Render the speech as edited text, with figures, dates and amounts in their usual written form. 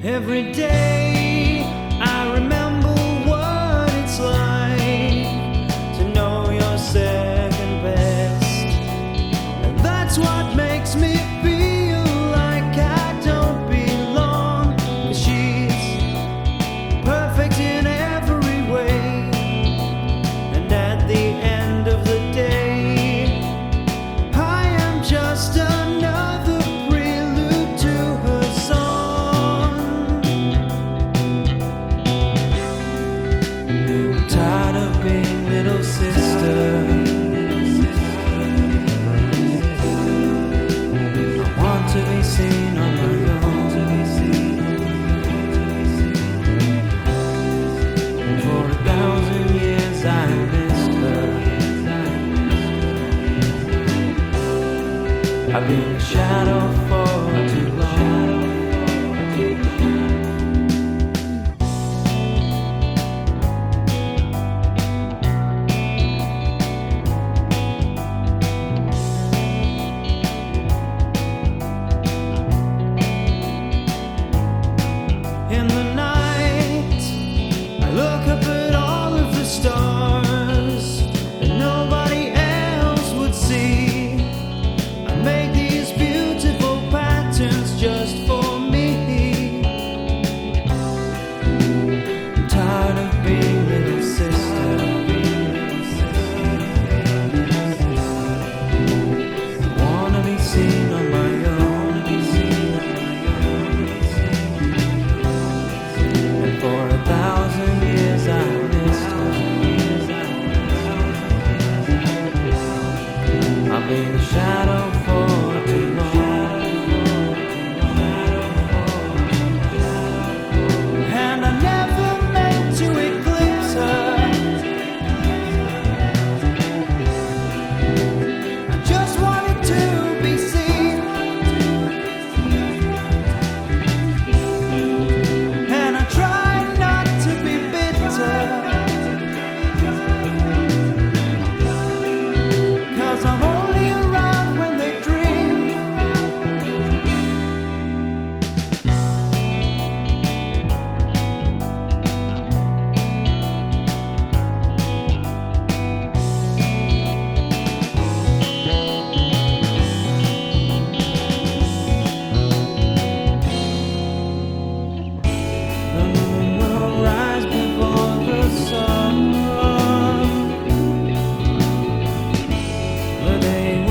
Every day I remember what it's like to know you're second best, and that's what makes me feel like I don't belong. 'Cause she's perfect in every way, and at the end of the day I am just another prelude to her song. I'm tired of being little sister. I want to be seen on my own. For 1,000 years I missed her. I've been a shadow for too long. In the night, I look up at all of the stars that nobody else would see. I make these beautiful patterns just for me. I'm tired of being little sister. I wanna be seen on my own. And for 1,000 years I missed her. I've been a shadow for too long, and I never meant to eclipse her. I just wanted to be seen, and I tried not to be bitter, 'cause I'm only around when they dream. The moon will rise before the sun. The day